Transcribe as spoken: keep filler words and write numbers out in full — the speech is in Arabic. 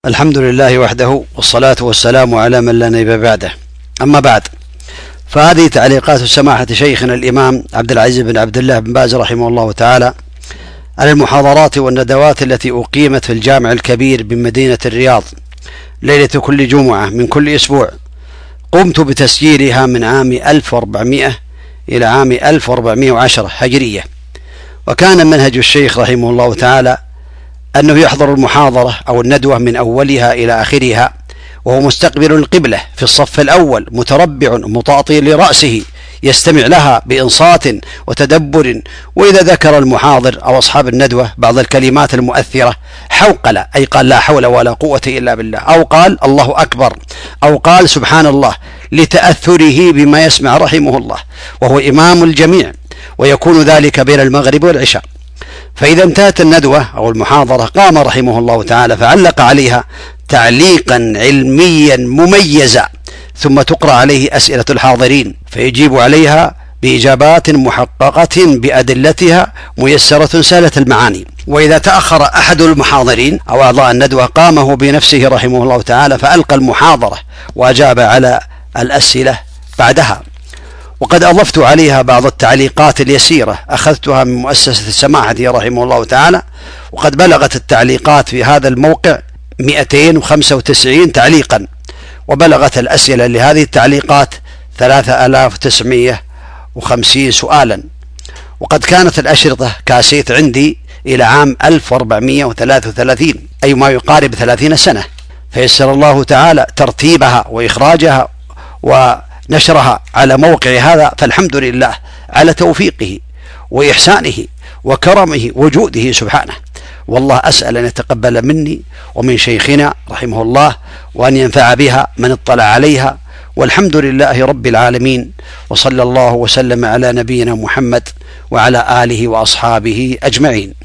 الحمد لله وحده، والصلاة والسلام على من لا نبي بعده. أما بعد، فهذه تعليقات سماحة شيخنا الإمام عبد العزيز بن عبد الله بن باز رحمه الله تعالى على المحاضرات والندوات التي أقيمت في الجامع الكبير بمدينة الرياض ليلة كل جمعة من كل أسبوع. قمت بتسجيلها من عام ألف وأربعمائة إلى عام ألف وأربعمائة وعشرة هجرية، وكان منهج الشيخ رحمه الله تعالى أنه يحضر المحاضرة أو الندوة من أولها إلى آخرها وهو مستقبل القبلة في الصف الأول، متربع مطاطي لرأسه، يستمع لها بإنصات وتدبر، وإذا ذكر المحاضر أو أصحاب الندوة بعض الكلمات المؤثرة حوقل، أي قال لا حول ولا قوة إلا بالله، أو قال الله أكبر، أو قال سبحان الله، لتأثره بما يسمع رحمه الله، وهو إمام الجميع، ويكون ذلك بين المغرب والعشاء. فإذا انتهت الندوة أو المحاضرة قام رحمه الله تعالى فعلق عليها تعليقا علميا مميزا، ثم تقرأ عليه أسئلة الحاضرين فيجيب عليها بإجابات محققة بأدلتها ميسرة سهلة المعاني. وإذا تأخر أحد المحاضرين أو أعضاء الندوة قام هو بنفسه رحمه الله تعالى فألقى المحاضرة وأجاب على الأسئلة بعدها. وقد أضفت عليها بعض التعليقات اليسيرة أخذتها من مؤسسة سماحته رحمه الله تعالى، وقد بلغت التعليقات في هذا الموقع مئتين وخمسة وتسعين تعليقا، وبلغت الأسئلة لهذه التعليقات ثلاثة آلاف وتسعمائة وخمسين سؤالا. وقد كانت الأشرطة كاسيت عندي إلى عام ألف وأربعمائة وثلاثة وثلاثين، أي ما يقارب ثلاثين سنة، فيسر الله تعالى ترتيبها وإخراجها ونشرها على موقع هذا، فالحمد لله على توفيقه وإحسانه وكرمه وجوده سبحانه. والله أسأل أن يتقبل مني ومن شيخنا رحمه الله، وأن ينفع بها من اطلع عليها، والحمد لله رب العالمين، وصلى الله وسلم على نبينا محمد وعلى آله وأصحابه أجمعين.